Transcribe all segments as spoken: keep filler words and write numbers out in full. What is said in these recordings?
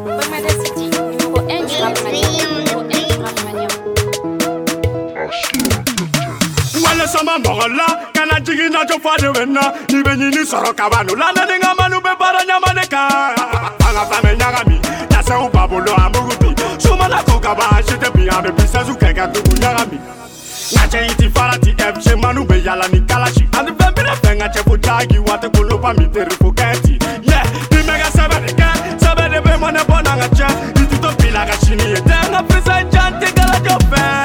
Sama mola kana jigi na jo fade wenna ni benyi ni soro kabano la na ninga manu be bara nyama neka anga fame nyaga mi na se u babolo amugubi suma na ko kaba shite bi ambe bisa zu keka tu nyaga mi na che iti farati f che manu be yala ni kalashi and be be fenga che futagi wate ko pa mi tere fokati yeah ni mega sabe de ka sabe de be mona bona ngacha itu to pila ga chini e tenga pesa jante kala jo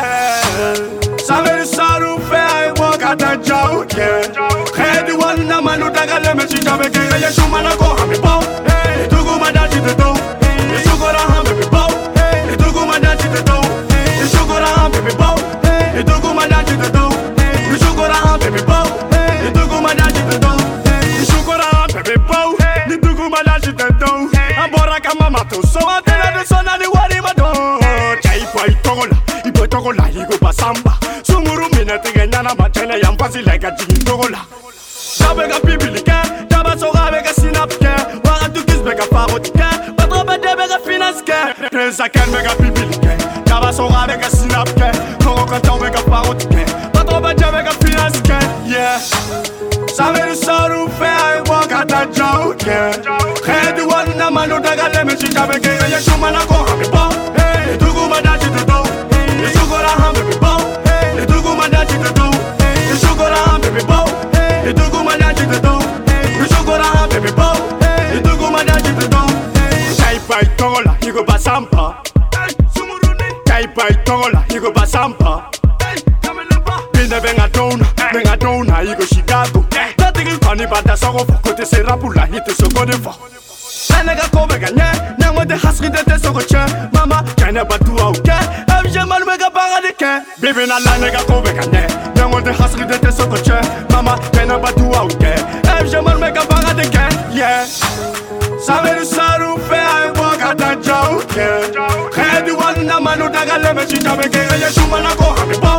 fe sabe saru fe Kata jauh ke, head one na manu tagale me chita be ke ye shuma na ko hame bo, hey tugu mada chite do, ye shugora hame be bo, hey tugu mada chite do, ye shugora hame be bo, hey tugu mada chite do, ye shugora hame be bo, hey tugu mada chite do, ye shugora hame be bo, ni tugu mada chite do, ambora kama mato so atela de sona ni wari mado, chai pai togola, ipo togola igo pasamba. Tigana machana yampasi like a jing togola. Tabega bibilika, tabasoga bega sinapke, waga tukis bega farotika, patroba de bega finaske. Pensa ken bega bibilika, tabasoga bega sinapke, koro kanton bega farotika, patroba de bega finaske. Yeah. Sabe du saru fe, waga ta jauke. Head one na manu tagale me chita bega ye shuma na ko hame bo. Hey, tugu madachi to do. Ye shugora hame be bo. Hey, tugu madachi to do. Ye shugora hame be bo. Hey, tugu madachi to do. Ye shugora hame be bo. Hey, tugu madachi to do. Chai pai togola, yigo basampa. Hey, sumuruni. Chai pai togola, yigo basampa. Hey, kamelapa. Bine benga dona, benga dona, yigo Chicago. Tatigi kwani bata sogo kote se rapula hite sogo de fa. Nega ko bega nye, nango de hasri de te sogo che. Mama, kene batu au ke. Abje man mega baga de ke. Bibi na la nega ko bega nye, nango de hasri de te sogo che. Mama, kene batu au ke. Abje man mega baga de ke. Yeah. Sabe du saru fe ai waka ta jau ke. Head one na manu daga le me chita bege ye shuma na ko hame bo.